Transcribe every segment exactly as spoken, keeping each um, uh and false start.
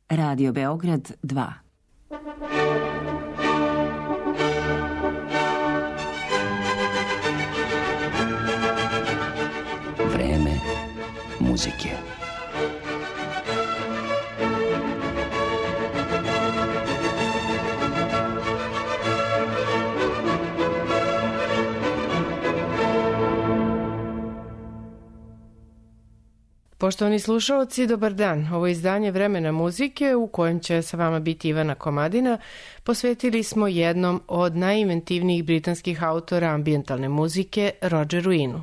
Radio Beograd dva. Vreme muzike. Poštovani slušalci, dobar dan. Ovo je izdanje Vremena muzike u kojem će sa vama biti Ivana Komadina. Posvetili smo jednom od najinventivnijih britanskih autora ambijentalne muzike, Rogeru Inu.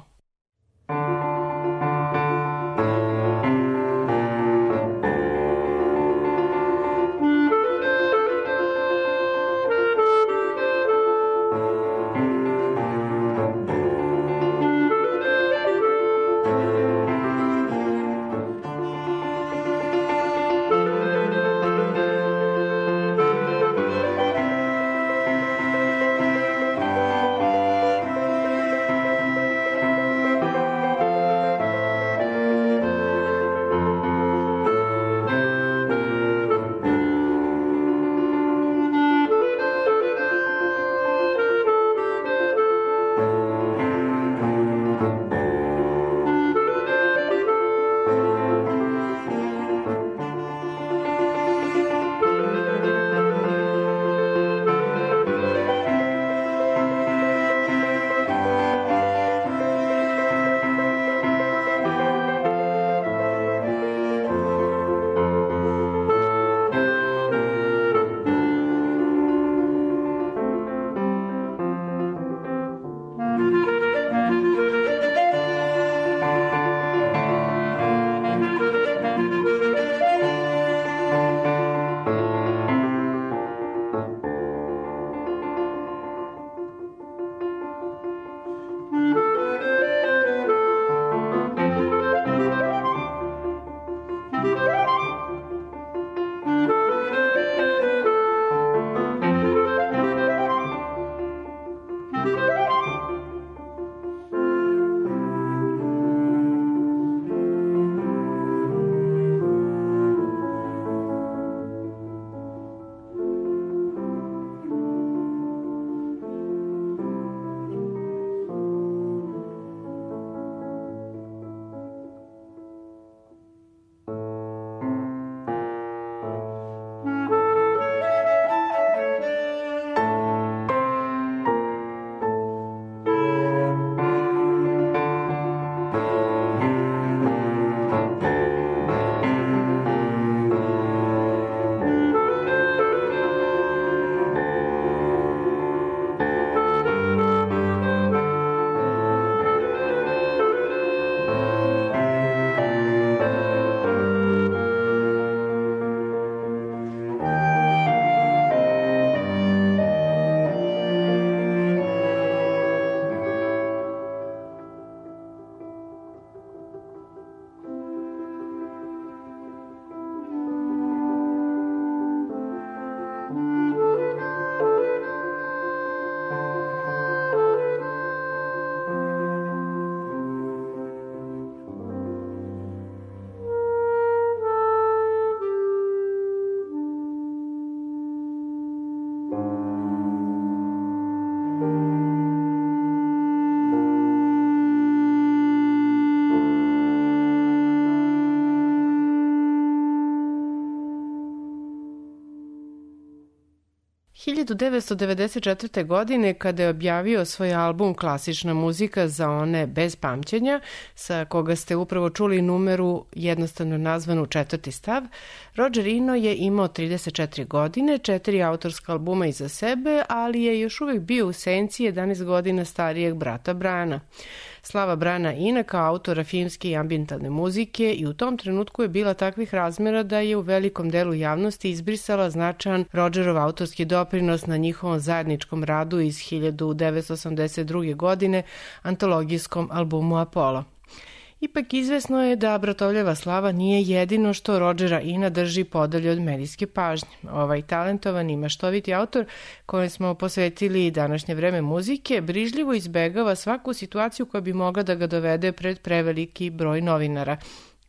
hiljadu devetsto devedeset četvrte. godine, kada je objavio svoj album Klasična muzika za one bez pamćenja, sa koga ste upravo čuli numeru jednostavno nazvanu Četvrti stav, Roger Eno je imao trideset četiri godine, četiri autorska albuma iza sebe, ali je još uvijek bio u senci jedanaest godina starijeg brata Briana. Slava Briana Ena kao autora filmske i ambijentalne muzike i u tom trenutku je bila takvih razmera da je u velikom delu javnosti izbrisala značajan Rogerov autorski doprinos na njihovom zajedničkom radu iz hiljadu devetsto osamdeset druge. godine antologijskom albumu Apollo. Ipak izvesno je da bratovljeva slava nije jedino što Rogera Ena drži podalje od medijske pažnje. Ovaj talentovan i maštoviti autor, kojem smo posvetili današnje vreme muzike, brižljivo izbegava svaku situaciju koja bi mogla da ga dovede pred preveliki broj novinara.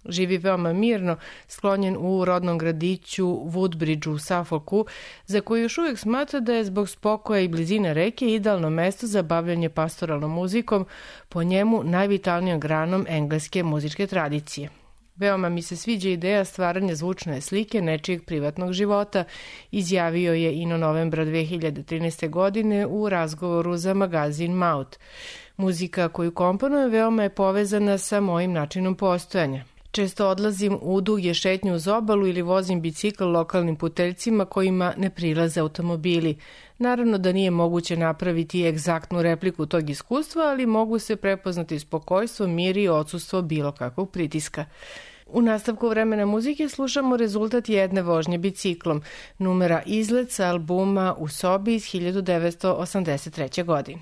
Živi veoma mirno, sklonjen u rodnom gradiću Woodbridge u Suffolku, za koji još uvijek smatra da je zbog spokoja i blizine reke idealno mesto za bavljanje pastoralnom muzikom, po njemu najvitalnijom granom engleske muzičke tradicije. Veoma mi se sviđa ideja stvaranja zvučne slike nečijeg privatnog života, izjavio je Ino novembra dve hiljade trinaeste. godine u razgovoru za magazin Mouth. Muzika koju komponujem veoma je povezana sa mojim načinom postojanja. Često odlazim u duge šetnje uz obalu ili vozim bicikl lokalnim puteljcima kojima ne prilaze automobili. Naravno da nije moguće napraviti egzaktnu repliku tog iskustva, ali mogu se prepoznati spokojstvo, mir i odsustvo bilo kakvog pritiska. U nastavku vremena muzike slušamo rezultat jedne vožnje biciklom, numera Izlet sa albuma U sobi iz hiljadu devetsto osamdeset treće. godine.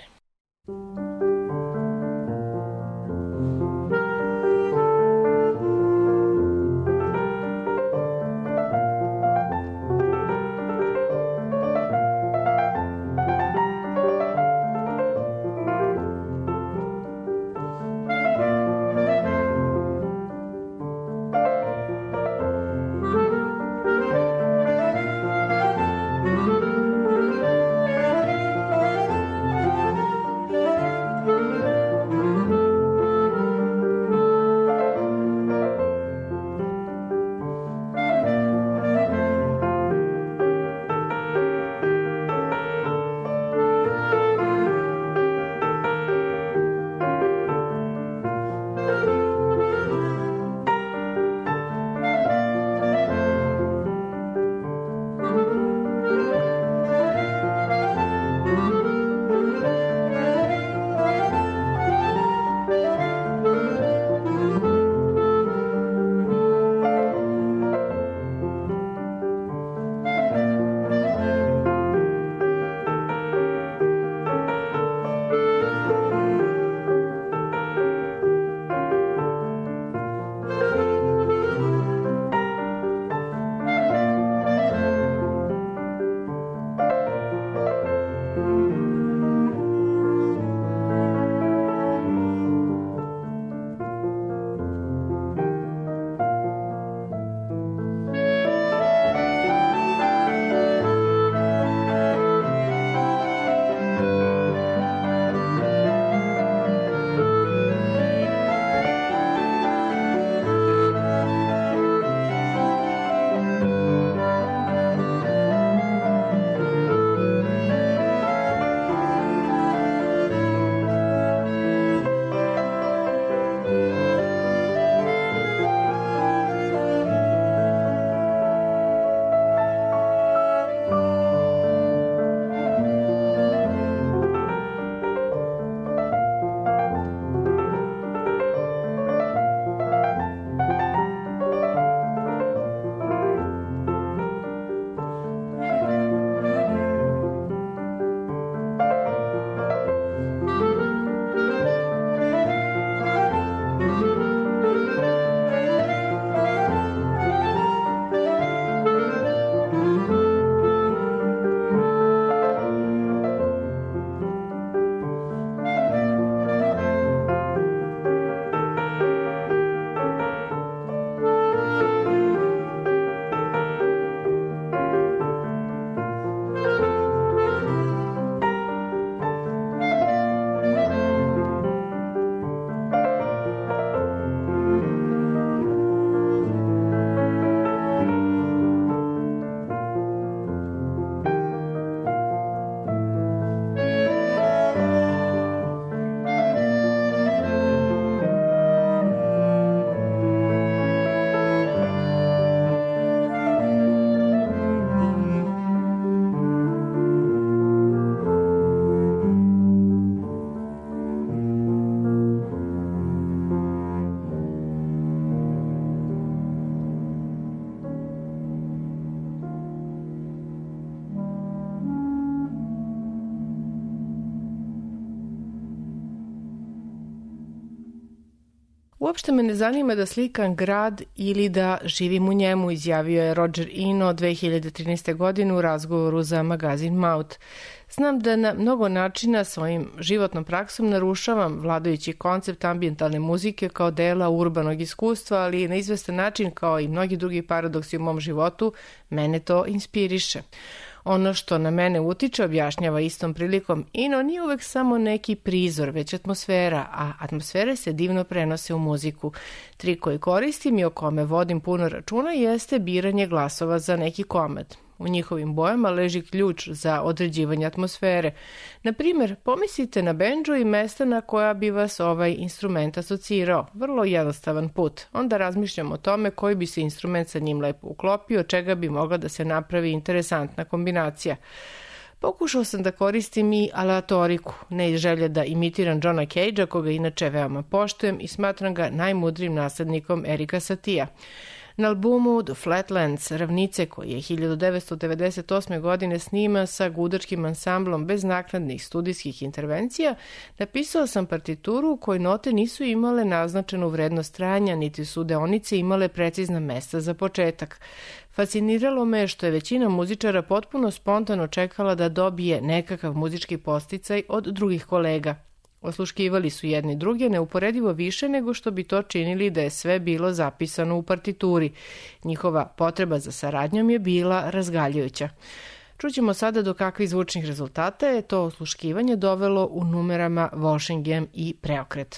Uopšte me ne zanima da slikam grad ili da živim u njemu, izjavio je Roger Eno dve hiljade trinaeste. godine u razgovoru za magazin Maut. Znam da na mnogo načina svojim životnom praksom narušavam vladajući koncept ambijentalne muzike kao dela urbanog iskustva, ali na izvestan način, kao i mnogi drugi paradoksi u mom životu, mene to inspiriše. Ono što na mene utiče, objašnjava istom prilikom Eno, nije uvek samo neki prizor, već atmosfera, a atmosfere se divno prenose u muziku. Trik koji koristim i o kome vodim puno računa jeste biranje glasova za neki komad. U njihovim bojama leži ključ za određivanje atmosfere. Na primjer, pomislite na bendžu i mesta na koja bi vas ovaj instrument asocirao. Vrlo jednostavan put. Onda razmišljam o tome koji bi se instrument sa njim lepo uklopio, od čega bi mogla da se napravi interesantna kombinacija. Pokušao sam da koristim i aleatoriku, ne iz želje da imitiram Johna Cagea, koga inače veoma poštujem i smatram ga najmudrijim naslednikom Erika Satija. Na albumu The Flatlands, Ravnice, koji je hiljadu devetsto devedeset osme. godine snima sa gudačkim ansamblom bez naknadnih studijskih intervencija, napisao sam partituru u kojoj note nisu imale naznačenu vrednost trajanja, niti su deonice imale precizna mesta za početak. Fasciniralo me što je većina muzičara potpuno spontano čekala da dobije nekakav muzički podsticaj od drugih kolega. Osluškivali su jedni druge neuporedivo više nego što bi to činili da je sve bilo zapisano u partituri. Njihova potreba za saradnjom je bila razgaljujuća. Čućemo sada do kakvih zvučnih rezultata je to osluškivanje dovelo u numerama Walsingham i Preokret.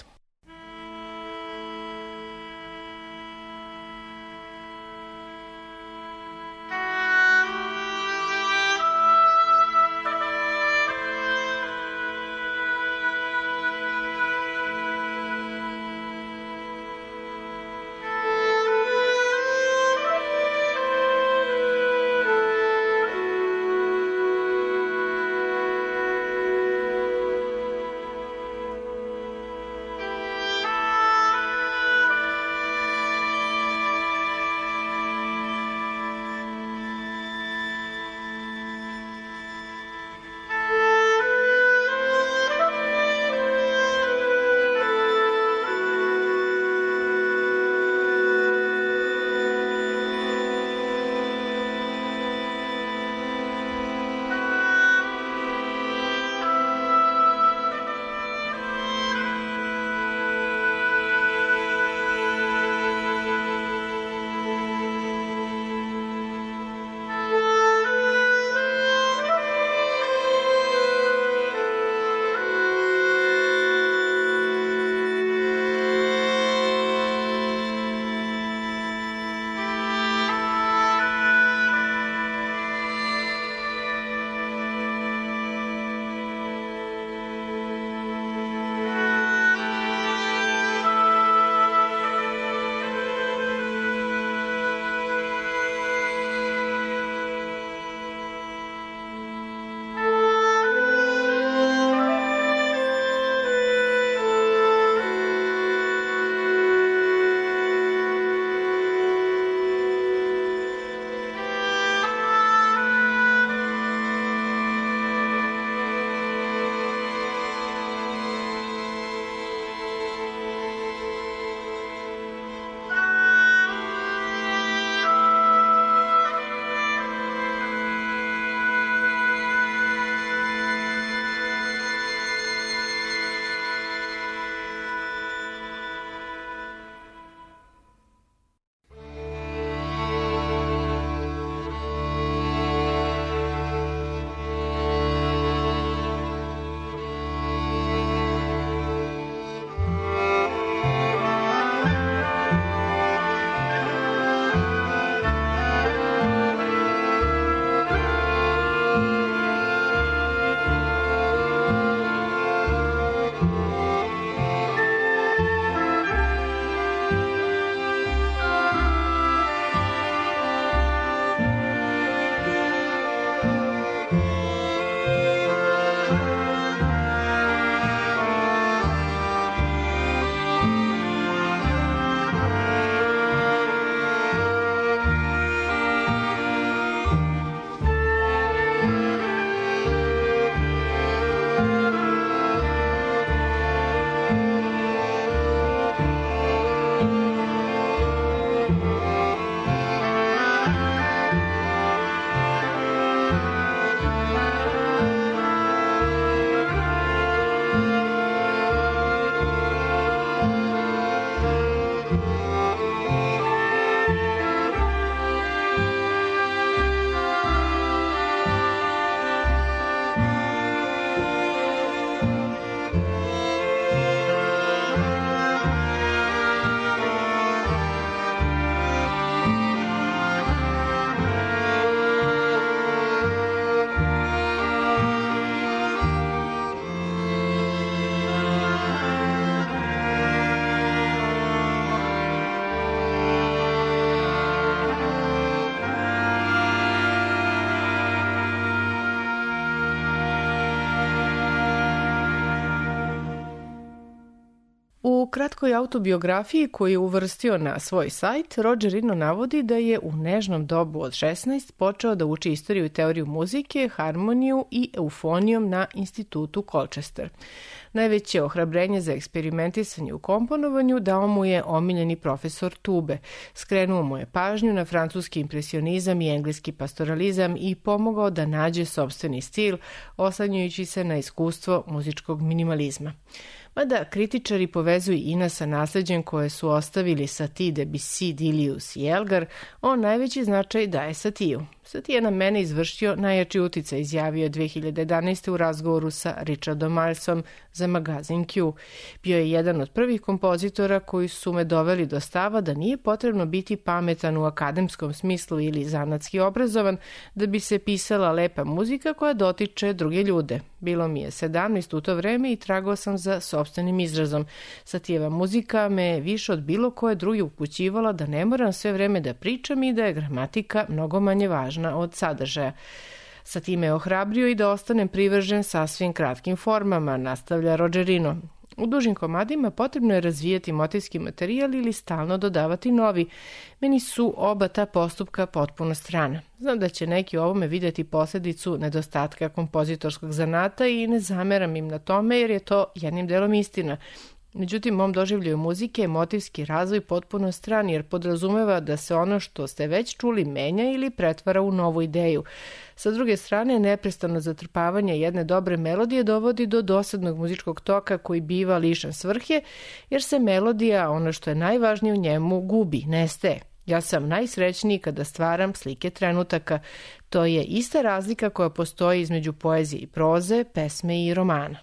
kratkoj autobiografiji koju je uvrstio na svoj sajt, Rogerino navodi da je u nežnom dobu od šesnaest počeo da uči istoriju i teoriju muzike, harmoniju i eufonijom na institutu Colchester. Najveće ohrabrenje za eksperimentisanje u komponovanju dao mu je omiljeni profesor tube. Skrenuo mu je pažnju na francuski impresionizam i engleski pastoralizam i pomogao da nađe sopstveni stil, oslanjajući se na iskustvo muzičkog minimalizma. Mada kritičari povezuju Ina sa nasleđem koje su ostavili Satie, Debussy, Dilius i Elgar, on najveći značaj daje Satiju. Satie je na mene izvršio najjači uticaj, izjavio je dve hiljade jedanaeste. u razgovoru sa Richardom Milesom za magazin Q. Bio je jedan od prvih kompozitora koji su me doveli do stava da nije potrebno biti pametan u akademskom smislu ili zanatski obrazovan da bi se pisala lepa muzika koja dotiče druge ljude. Bilo mi je sedamnaest u to vreme i tragao sam za sopstvenim izrazom. Satijeva muzika me više od bilo koje druge upućivala da ne moram sve vreme da pričam i da je gramatika mnogo manje važna od sadržaja. Sa time je ohrabrio i da ostanem privržen sasvim kratkim formama, nastavlja Rogerino. U dužim komadima potrebno je razvijati motivski materijal ili stalno dodavati novi. Meni su oba ta postupka potpuno strana. Znam da će neki u ovome vidjeti posljedicu nedostatka kompozitorskog zanata i ne zameram im na tome jer je to jednim delom istina. Međutim, mom doživljaju muzike je motivski razvoj potpuno stran jer podrazumeva da se ono što ste već čuli menja ili pretvara u novu ideju. Sa druge strane, neprestano zatrpavanje jedne dobre melodije dovodi do dosadnog muzičkog toka koji biva lišan svrhe, jer se melodija, ono što je najvažnije u njemu, gubi, nestaje. Ja sam najsrećniji kada stvaram slike trenutaka. To je ista razlika koja postoji između poezije i proze, pesme i romana.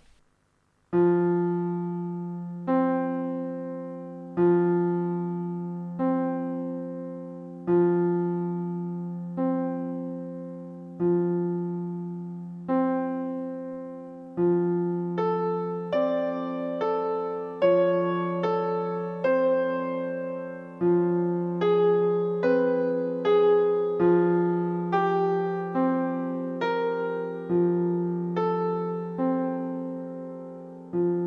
Thank you.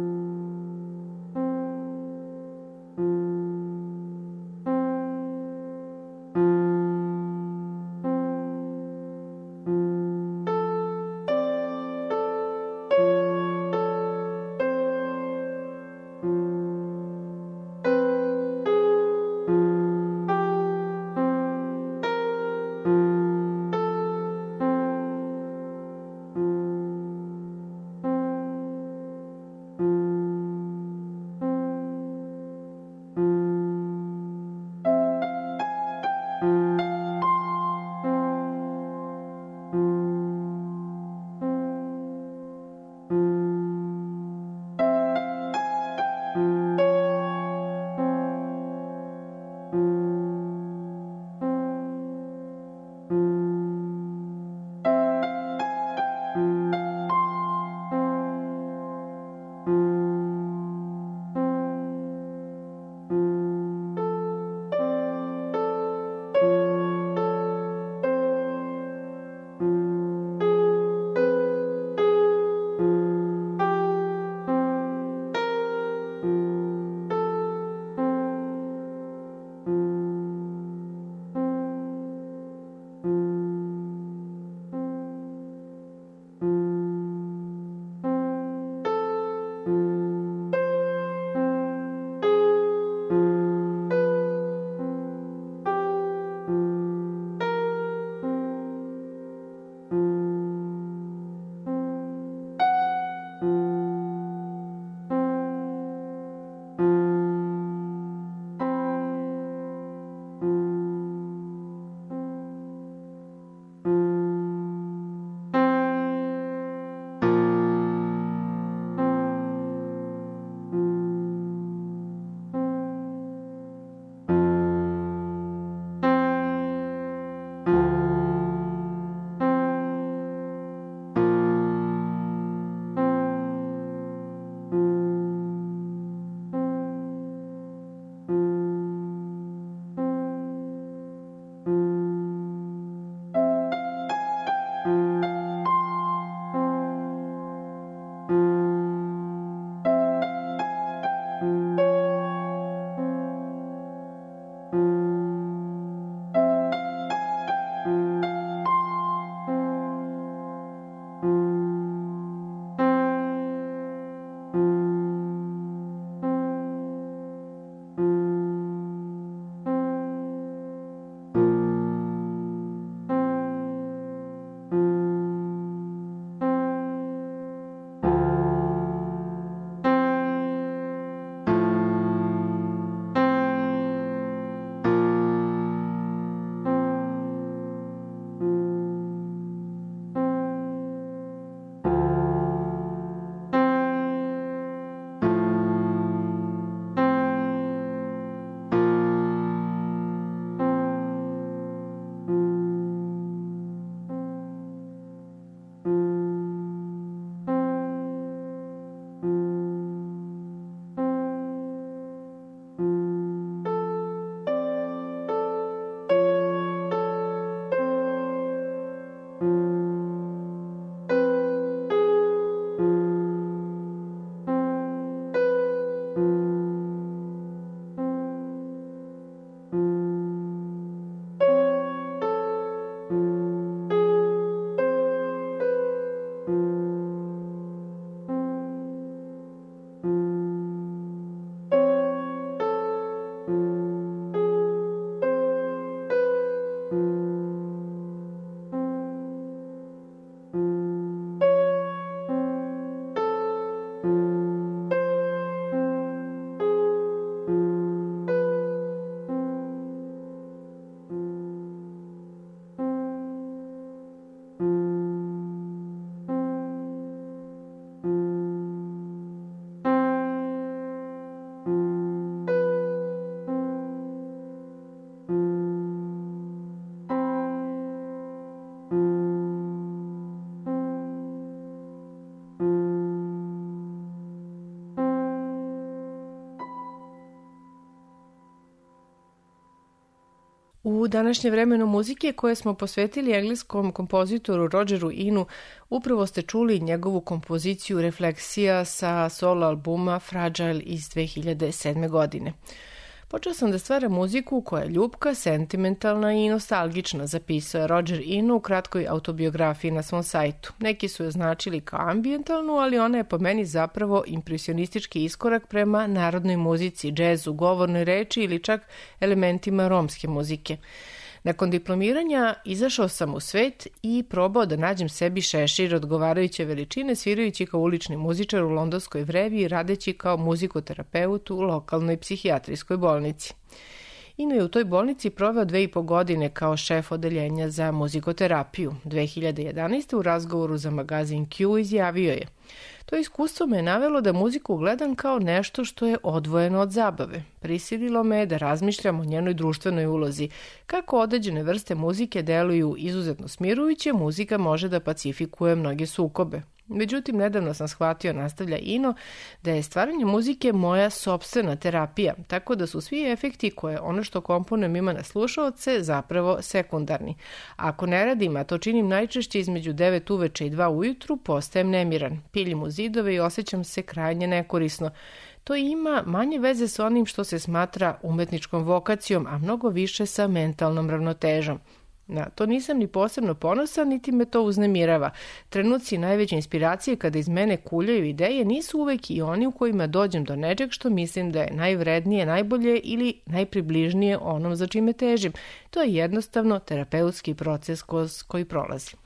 U današnje vremenu muzike koje smo posvetili engleskom kompozitoru Rogeru Inu, upravo ste čuli njegovu kompoziciju Refleksija sa solo albuma Fragile iz dve hiljade sedme. godine. Počeo sam da stvaram muziku koja je ljubka, sentimentalna i nostalgična, zapisao je Roger Inu u kratkoj autobiografiji na svom sajtu. Neki su je označili kao ambijentalnu, ali ona je po meni zapravo impresionistički iskorak prema narodnoj muzici, džezu, govornoj reči ili čak elementima romske muzike. Nakon diplomiranja izašao sam u svet i probao da nađem sebi šešir odgovarajuće veličine, svirajući kao ulični muzičar u londonskoj vrevi i radeći kao muzikoterapeut u lokalnoj psihijatrijskoj bolnici. Ino je u toj bolnici proveo dve i po godine kao šef odeljenja za muzikoterapiju. dve hiljade jedanaeste. u razgovoru za magazin Q izjavio je: to iskustvo me je navelo da muziku gledam kao nešto što je odvojeno od zabave. Prisililo me da razmišljam o njenoj društvenoj ulozi. Kako određene vrste muzike deluju izuzetno smirujuće, muzika može da pacifikuje mnoge sukobe. Međutim, nedavno sam shvatio, nastavlja Ino, da je stvaranje muzike moja sopstvena terapija, tako da su svi efekti koje ono što komponujem ima na slušaoce zapravo sekundarni. Ako ne radim, a to činim najčešće između devet uveče i dva ujutru, postajem nemiran. Piljim u zidove i osjećam se krajnje nekorisno. To ima manje veze sa onim što se smatra umetničkom vokacijom, a mnogo više sa mentalnom ravnotežom. Na to nisam ni posebno ponosan, niti me to uznemirava. Trenuci najveće inspiracije kada iz mene kuljaju ideje nisu uvek i oni u kojima dođem do nečeg što mislim da je najvrednije, najbolje ili najpribližnije onom za čime težim. To je jednostavno terapeutski proces kroz koji prolazim.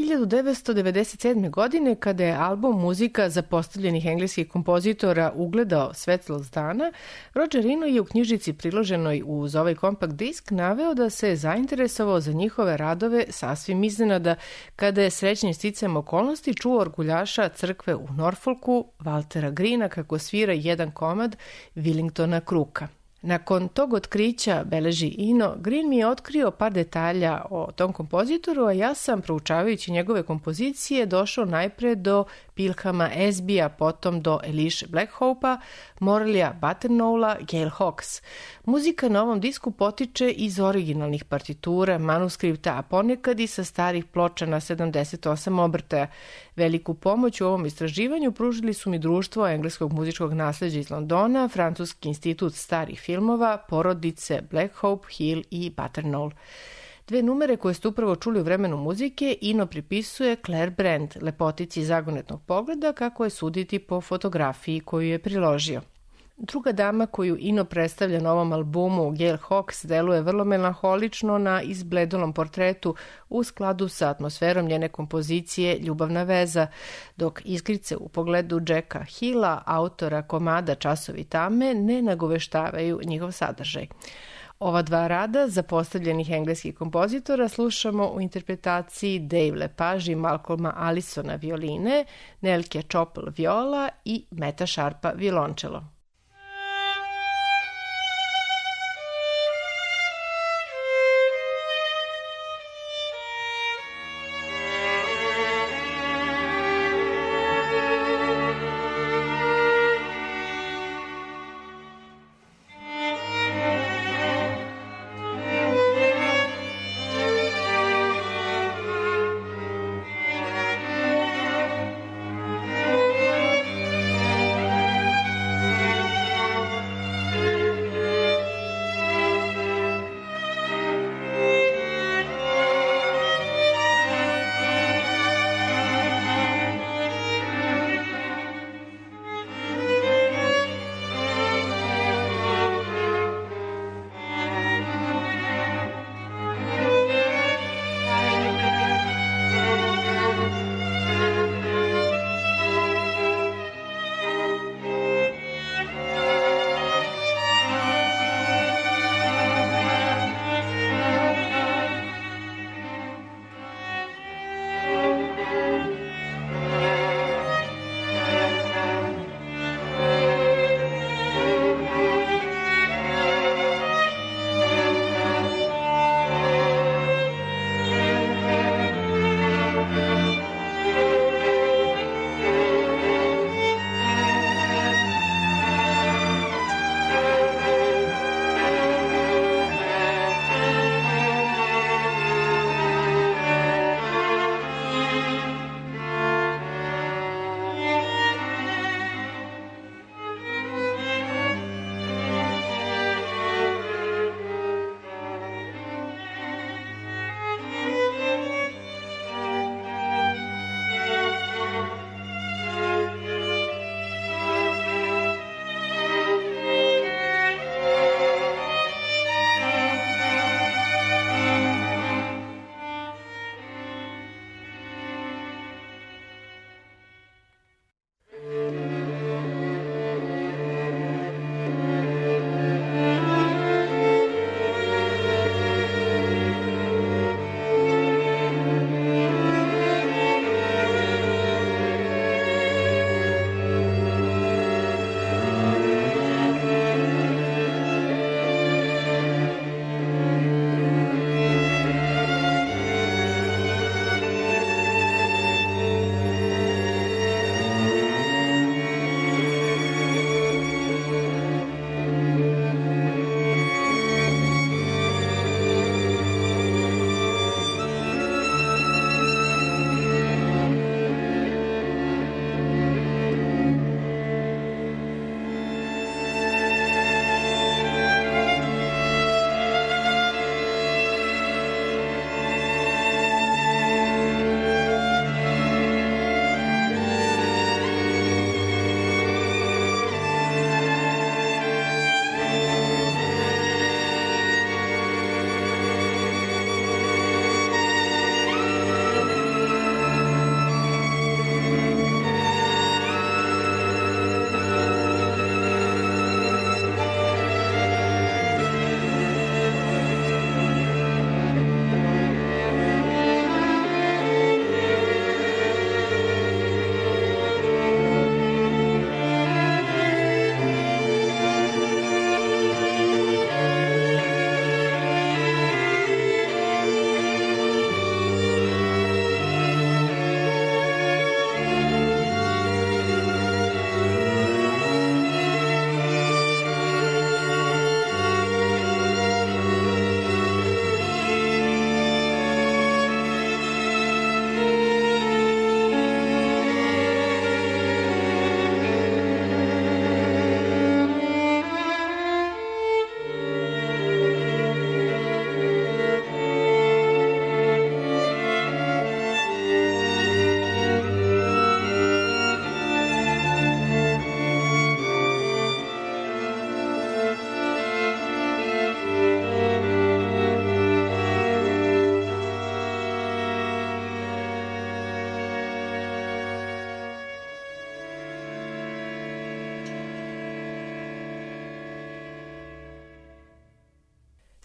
hiljadu devetsto devedeset sedme. godine, kada je album Muzika zapostavljenih engleskih kompozitora ugledao svetlost dana, Roger Eno je u knjižici priloženoj uz ovaj kompakt disk naveo da se je zainteresovao za njihove radove sasvim iznenada kada je srećnim sticajem okolnosti čuo orguljaša crkve u Norfolku, Waltera Greena, kako svira jedan komad Willingtona Crooka. Nakon tog otkrića, beleži Eno, Green mi je otkrio par detalja o tom kompozitoru, a ja sam, proučavajući njegove kompozicije, došao najpre do Pilhama Esbija, potom do Elisha Blackhope-a, Morleya Butterknowla, Gail Hawkes. Muzika na ovom disku potiče iz originalnih partitura, manuskripta, a ponekad i sa starih ploča na sedamdeset osam obrtaja. Veliku pomoć u ovom istraživanju pružili su mi Društvo engleskog muzičkog nasleđa iz Londona, Francuski institut starih filmova, porodice Blackhope, Hill i Butterknowl. Dve numere koje ste upravo čuli u vremenu muzike Eno pripisuje Claire Brand, lepotici zagonetnog pogleda, kako je suditi po fotografiji koju je priložio. Druga dama koju Eno predstavlja na ovom albumu, Gail Hawkes, deluje vrlo melanholično na izbledolom portretu u skladu sa atmosferom njene kompozicije Ljubavna veza, dok iskrice u pogledu Jacka Hilla, autora komada Časovi tame, ne nagoveštavaju njihov sadržaj. Ova dva rada zapostavljenih engleskih kompozitora slušamo u interpretaciji Dave Lepage i Malcolma Allisona violine, Nelke Chopel viola i Meta Sharpa violončelo.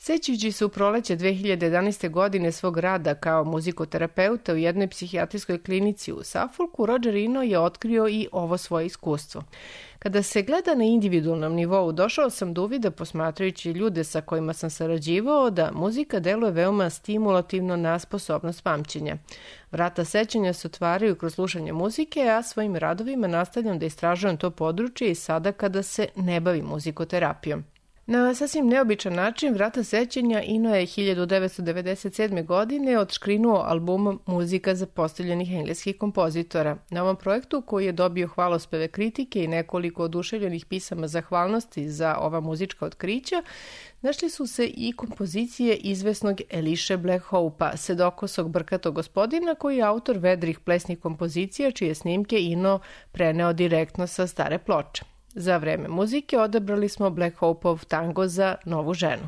Sećajući se u proleće dve hiljade jedanaeste. godine svog rada kao muzikoterapeuta u jednoj psihijatrijskoj klinici u Suffolku, Roger Eno je otkrio i ovo svoje iskustvo. Kada se gleda na individualnom nivou, došao sam do uvida, posmatrajući ljude sa kojima sam sarađivao, da muzika deluje veoma stimulativno na sposobnost pamćenja. Vrata sećanja se otvaraju kroz slušanje muzike, a svojim radovima nastavljam da istražujem to područje i sada kada se ne bavim muzikoterapijom. Na sasvim neobičan način vrata sećanja Eno je hiljadu devetsto devedeset sedme. godine odškrinuo album Muzika zapostavljenih engleskih kompozitora. Na ovom projektu, koji je dobio hvalospeve kritike i nekoliko oduševljenih pisama zahvalnosti za ova muzička otkrića, našli su se i kompozicije izvesnog Elishe Blackhope-a, sedokosog brkatog gospodina, koji je autor vedrih plesnih kompozicija, čije snimke Eno preneo direktno sa stare ploče. Za vreme muzike odabrali smo Blackhope-ov tango za novu ženu.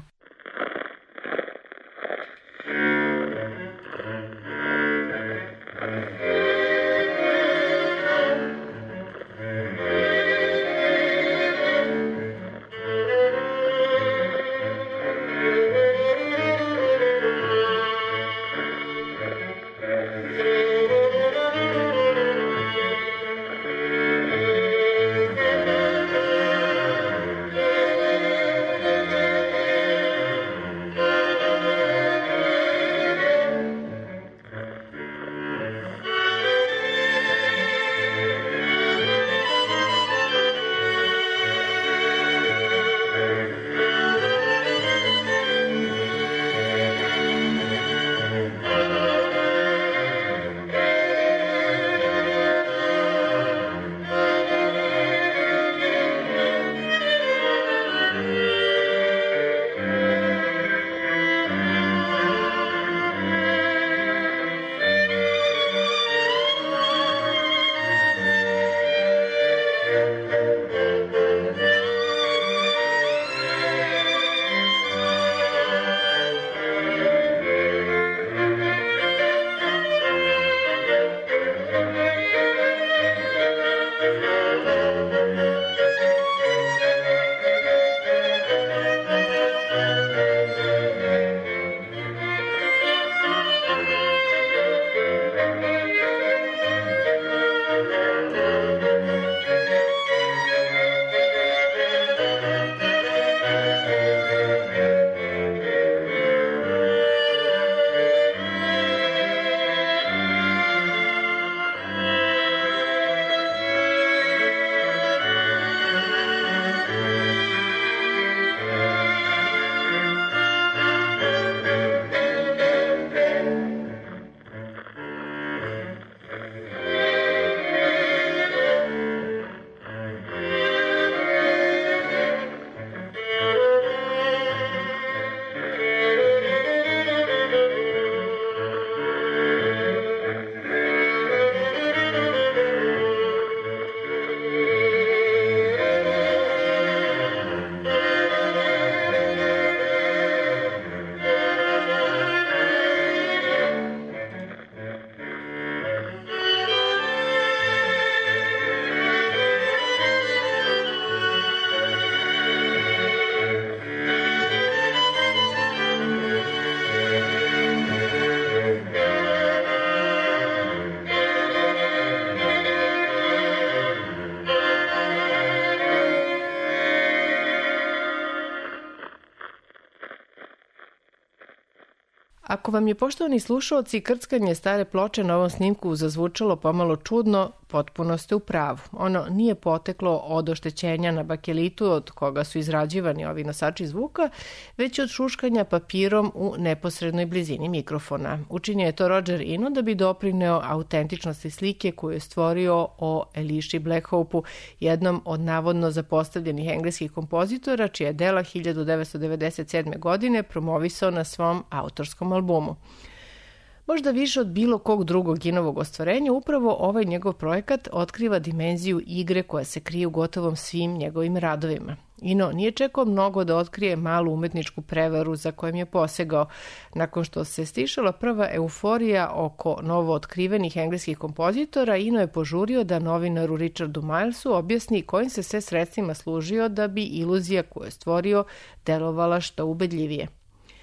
Ako vam je, poštovani slušaoci, krckanje stare ploče na ovom snimku zazvučalo pomalo čudno, potpuno ste u pravu. Ono nije poteklo od oštećenja na bakelitu od koga su izrađivani ovi nosači zvuka, već od šuškanja papirom u neposrednoj blizini mikrofona. Učinio je to Roger Eno da bi doprineo autentičnosti slike koju je stvorio o Elishi Blackhope-u, jednom od navodno zapostavljenih engleskih kompozitora, čija dela hiljadu devetsto devedeset sedme. godine promovisao na svom autorskom albumu. Možda više od bilo kog drugog Enovog ostvarenja, upravo ovaj njegov projekat otkriva dimenziju igre koja se krije u gotovom svim njegovim radovima. Eno nije čekao mnogo da otkrije malu umetničku prevaru za kojom je posegao. Nakon što se stišala prva euforija oko novo otkrivenih engleskih kompozitora, Eno je požurio da novinaru Richardu Milesu objasni kojim se sve sredstvima služio da bi iluzija koju je stvorio delovala što ubedljivije.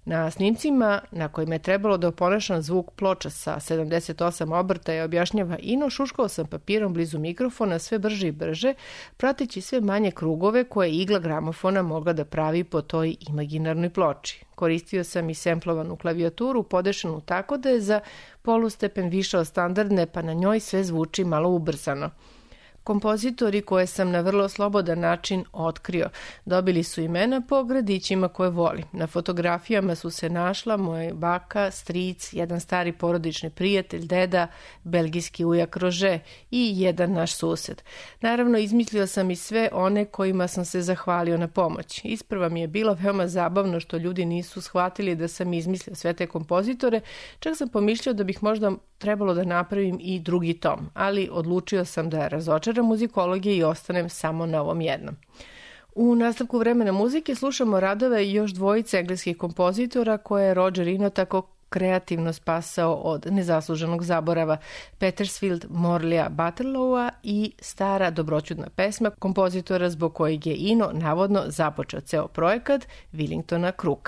Na snimcima na kojima je trebalo da oponašam zvuk ploča sa sedamdeset osam obrtaja, objašnjava Ino, šuškao sam papirom blizu mikrofona sve brže i brže, prateći sve manje krugove koje igla gramofona mogla da pravi po toj imaginarnoj ploči. Koristio sam i semplovanu klavijaturu podešanu tako da je za polustepen više od standardne, pa na njoj sve zvuči malo ubrzano. Kompozitori koje sam na vrlo slobodan način otkrio dobili su imena po gradićima koje volim. Na fotografijama su se našla moj baka, stric, jedan stari porodični prijatelj, deda, belgijski ujak Rože i jedan naš sused. Naravno, izmislio sam i sve one kojima sam se zahvalio na pomoć. Isprva mi je bilo veoma zabavno što ljudi nisu shvatili da sam izmislio sve te kompozitore, čak sam pomišljao da bih možda trebalo da napravim i drugi tom, ali odlučio sam da razočaram muzikologije i ostanem samo na ovom jednom. U nastavku vremena muzike slušamo radove još dvojice engleskih kompozitora koje je Roger Eno tako kreativno spasao od nezasluženog zaborava, Petersfield Morleya Butterlowa i stara dobroćudna pesma kompozitora zbog kojeg je Eno navodno započeo ceo projekat, Willingtona Crooka.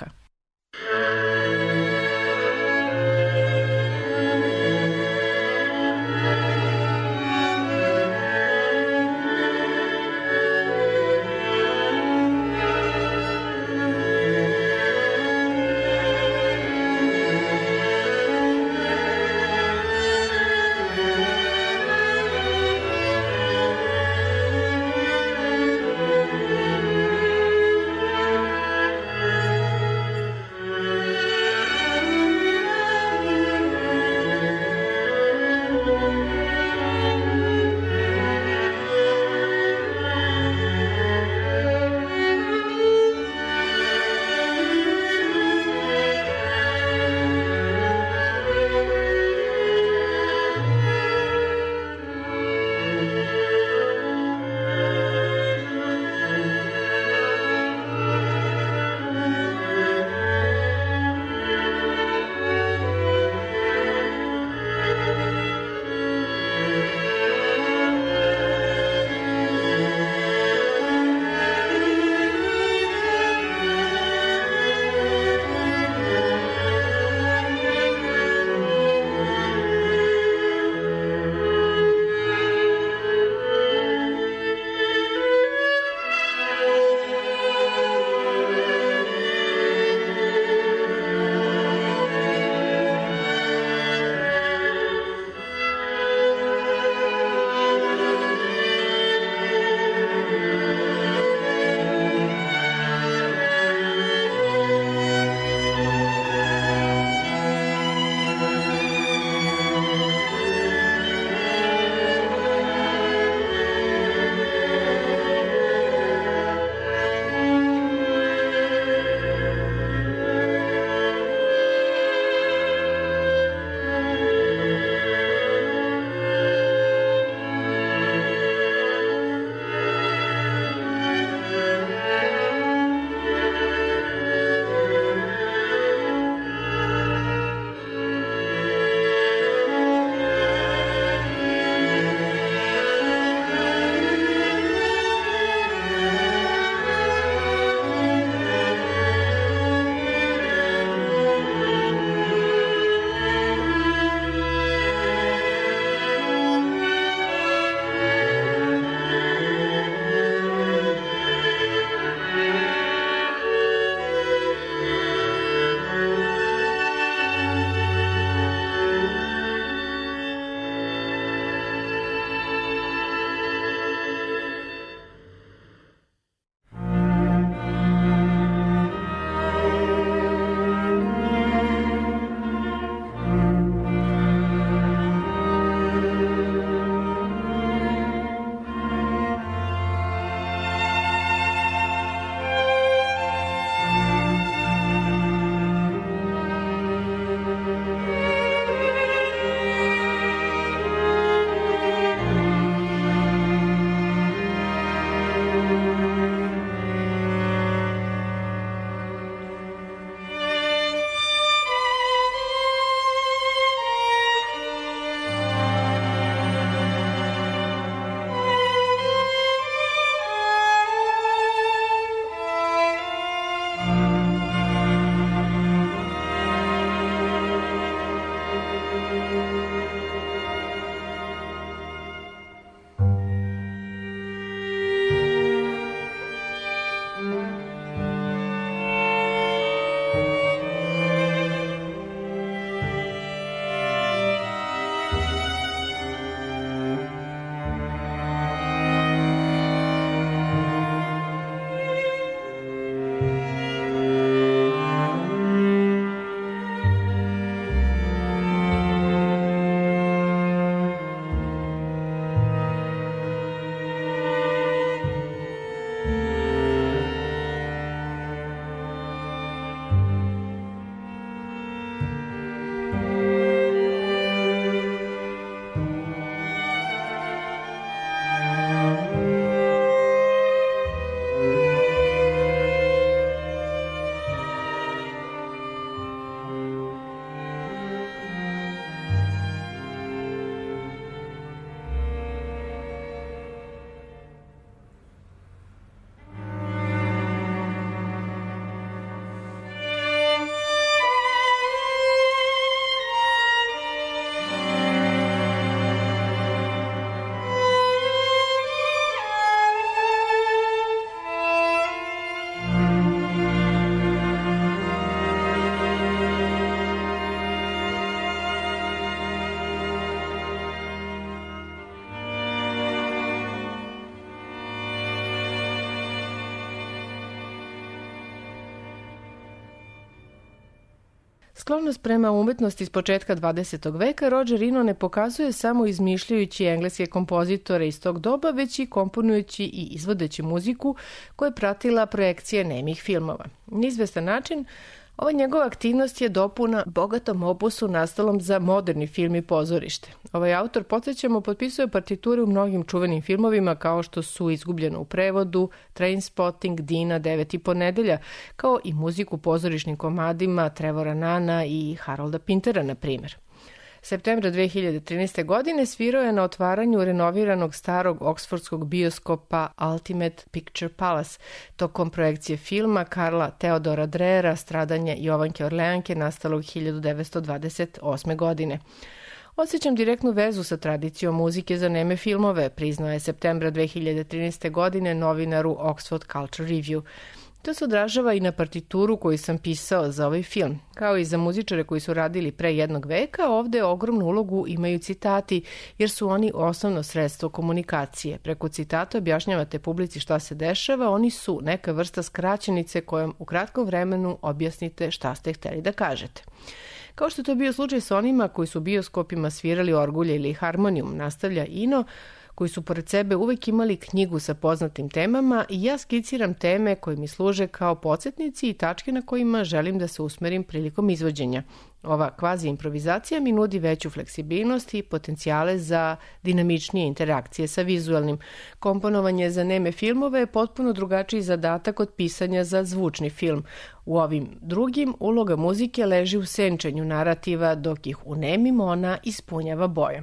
Sklonost prema umetnosti iz početka dvadesetog veka Roger Eno ne pokazuje samo izmišljajući engleske kompozitore iz tog doba, već i komponujući i izvodeći muziku koja je pratila projekcije nemih filmova. Na izvestan način, ova njegova aktivnost je dopuna bogatom opusu nastalom za moderni film i pozorište. Ovaj autor, podsjećamo, potpisuje partiture u mnogim čuvenim filmovima kao što su Izgubljeno u prevodu, Trainspotting, Dina, Devet i ponedelja, kao i muziku pozorišnim komadima Trevora Nana i Harolda Pintera, na primjer. Septembra dve hiljade trinaeste. godine svirao je na otvaranju renoviranog starog oksfordskog bioskopa Ultimate Picture Palace tokom projekcije filma Karla Teodora Dreyera Stradanje Jovanke Orleanke nastalog hiljadu devetsto dvadeset osme. godine. Osjećam direktnu vezu sa tradicijom muzike za neme filmove, priznao je septembra dve hiljade trinaeste. godine novinaru Oxford Culture Review. To se odražava i na partituru koju sam pisao za ovaj film. Kao i za muzičare koji su radili pre jednog veka, ovde ogromnu ulogu imaju citati, jer su oni osnovno sredstvo komunikacije. Preko citata objašnjavate publici šta se dešava, oni su neka vrsta skraćenice kojom u kratkom vremenu objasnite šta ste hteli da kažete. Kao što je to bio slučaj sa onima koji su u bioskopima svirali orgulje ili harmonijum, nastavlja Eno, koji su pored sebe uvek imali knjigu sa poznatim temama i ja skiciram teme koje mi služe kao podsjetnici i tačke na kojima želim da se usmerim prilikom izvođenja. Ova kvazi improvizacija mi nudi veću fleksibilnost i potencijale za dinamičnije interakcije sa vizualnim. Komponovanje za neme filmove je potpuno drugačiji zadatak od pisanja za zvučni film. U ovim drugim uloga muzike leži u senčenju narativa, dok ih u nemim ona ispunjava bojem.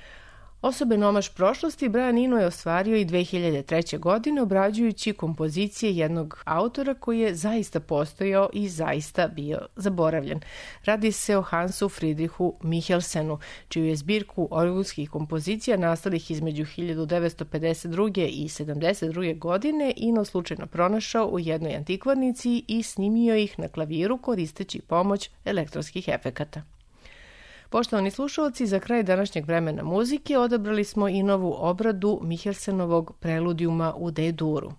Osoben omaž prošlosti Brian Eno je ostvario i dve hiljade treće. godine obrađujući kompozicije jednog autora koji je zaista postojao i zaista bio zaboravljen. Radi se o Hansu Friedrichu Michelsenu, čiju je zbirku orgelskih kompozicija nastalih između hiljadu devetsto pedeset druge. i sedamdeset druge. godine Eno slučajno pronašao u jednoj antikvarnici i snimio ih na klaviru koristeći pomoć elektronskih efekata. Poštovani slušalci, za kraj današnjeg vremena muzike odabrali smo i novu obradu Michelsenovog preludijuma u D-duru.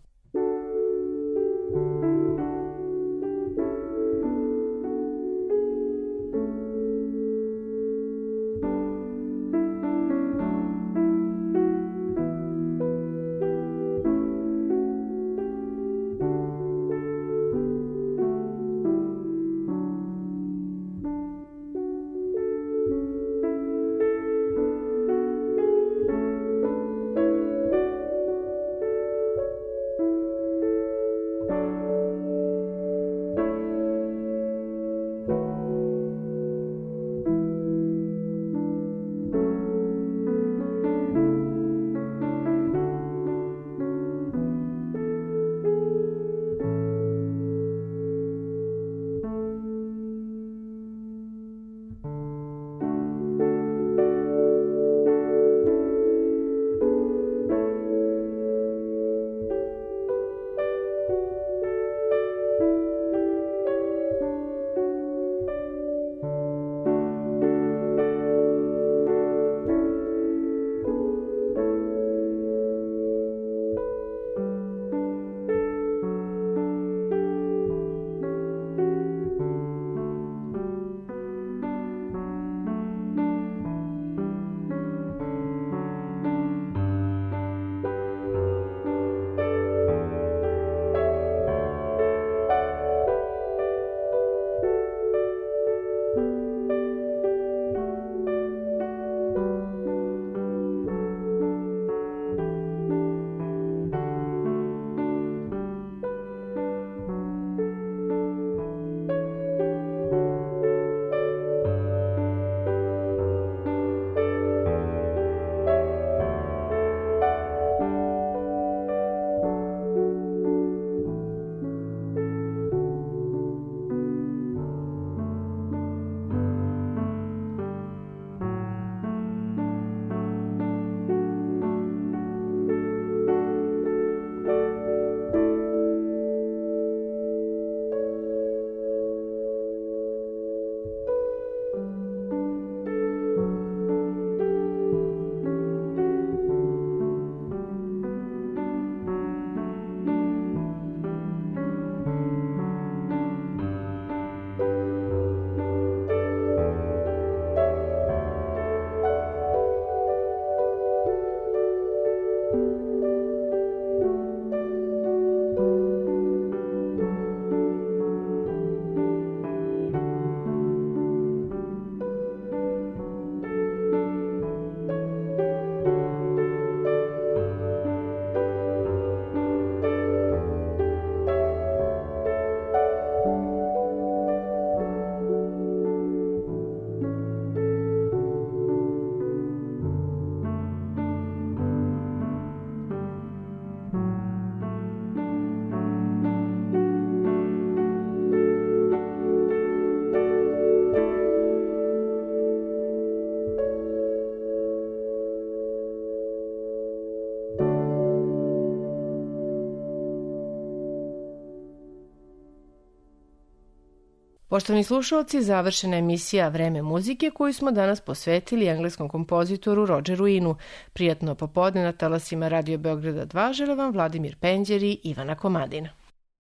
Poštovani slušalci, završena je emisija Vreme muzike koju smo danas posvetili engleskom kompozitoru Rodgeru Inu. Prijatno popodne na talasima Radio Beograda dva žele vam Vladimir Penđer i Ivana Komadina.